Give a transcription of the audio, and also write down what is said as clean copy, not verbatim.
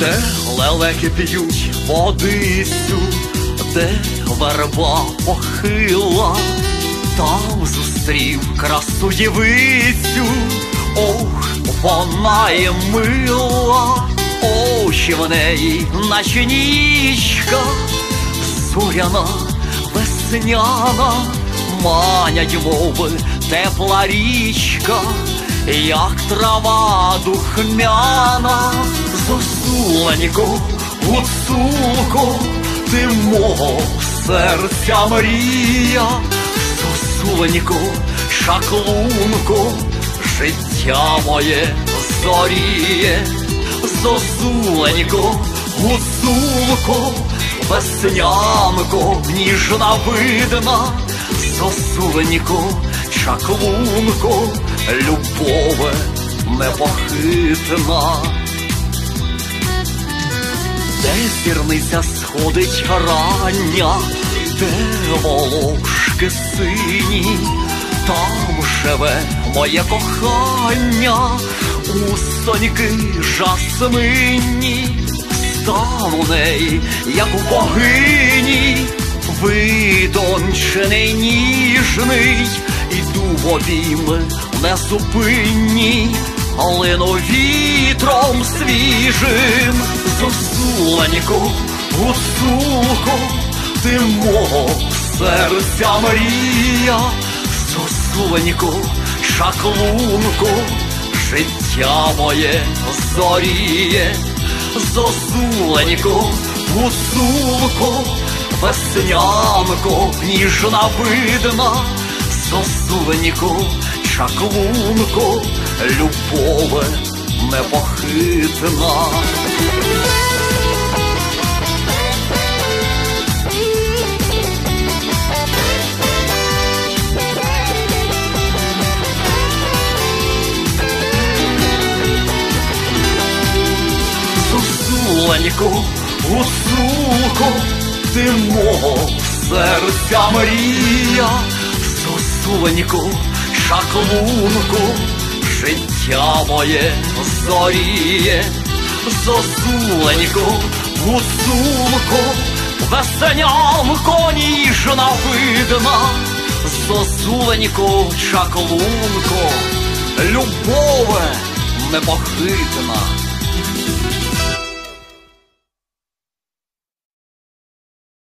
де лелеки п'ють водицю, де верба похила, там зустрів красу дівицю. Ох, вона є мила, очі в неї, наче нічка, зоряна, весняна, манять, мови тепла річка, як трава духмяна. Зозуленько, гуцулко, ти мого серця мрія. Зозуленько, шаклунко, життя моє зоріє. Зозуленько, гуцулко, веснянко, ніжна видна. Зозуленько, чаклунко, любове непохитна. Де зірниця сходить рання, де волошки сині, там живе моє кохання. Устоньки жасминні, стан у неї, як у богині, видончений, ніжний, іду в обійми незупинні, лину вітром свіжим. Зозуленько, гуцулко, ти мого серця мрія. Зозуленько, шаклунко, життя моє зоріє. Зозуленько, гуцулко, веснянко, ніжна видна. Зозуленько, чаклунко, любове непохитна. Зозуленько, гуцулко, ти мого серця мрія. Зозуленько, шаклунко, життя моє зоріє. Зозуленько, гуцулко, веснянко, ніжна видна. Зозуленько, чаклунко, любове непохитна.